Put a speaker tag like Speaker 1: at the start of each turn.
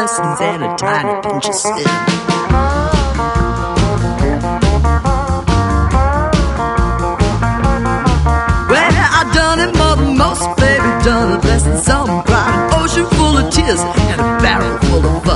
Speaker 1: lessons and a tiny pinch of sin. Well, I done it more than most, baby, done it less than some. Cried an ocean full of tears and a barrel full of fun.